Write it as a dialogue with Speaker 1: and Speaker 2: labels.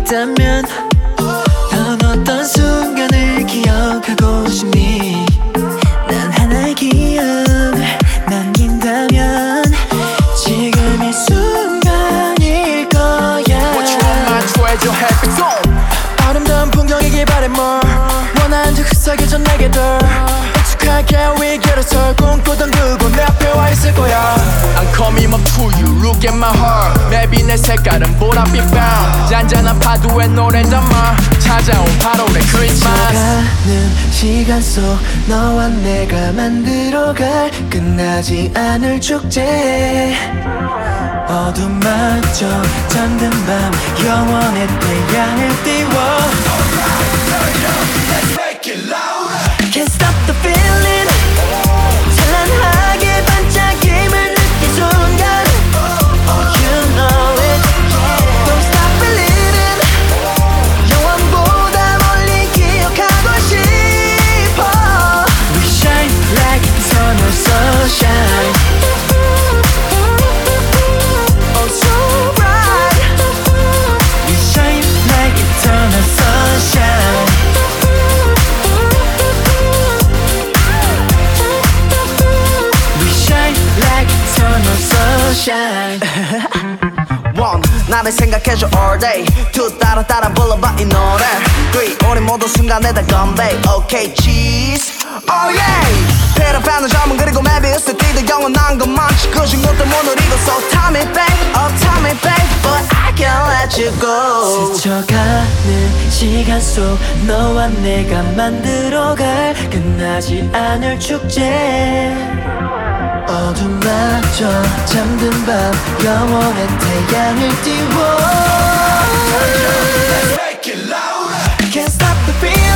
Speaker 1: 있다면 넌 어떤 순간을 기억하고 싶니? 난 하나의 기억을 남긴다면 지금 이 순간일 거야.
Speaker 2: What you want my treasure happy zone.
Speaker 1: 아름다운 풍경이길 바래 뭘 원하는 듯 흡사해져 내게들 익숙하게 위기로서 꿈꾸던 그곳 내 앞에 와 있을 거야.
Speaker 2: I'm coming up to you, look at my heart. maybe 내 색깔은 보랏빛 bound. 잔잔한 파도에 노래 담아 찾아온 8월의 크리스마스.
Speaker 1: 가는 시간 속 너와 내가 만들어갈 끝나지 않을 축제. 어둠마저 잠든 밤 영원의 태양을 띄워. Can't stop the feeling. 찬란하게 반짝임을 느낀 순간. Oh you know it. Don't stop believing. 영원보다 멀리 기억하고 싶어. We shine like eternal sunshine. Oh so bright. We shine like eternal sunshine.
Speaker 3: One, 나를 생각해줘 all day. Two, 따라 불러봐 이 노래. Three, 우리 모두 순간에 다 건배. Okay, cheese. Oh yeah. 페르페는 점은 그리고 메비우스 띠도 영원한 것만치 그 중것도 못 누리고 So time it back, oh time it back. But I can't let you go.
Speaker 1: 스쳐가는 시간 속 너와 내가 만들어갈 끝나지 않을 축제. 어둠마저 잠든 밤 영원의 태양을 띄워. Can't stop the feeling.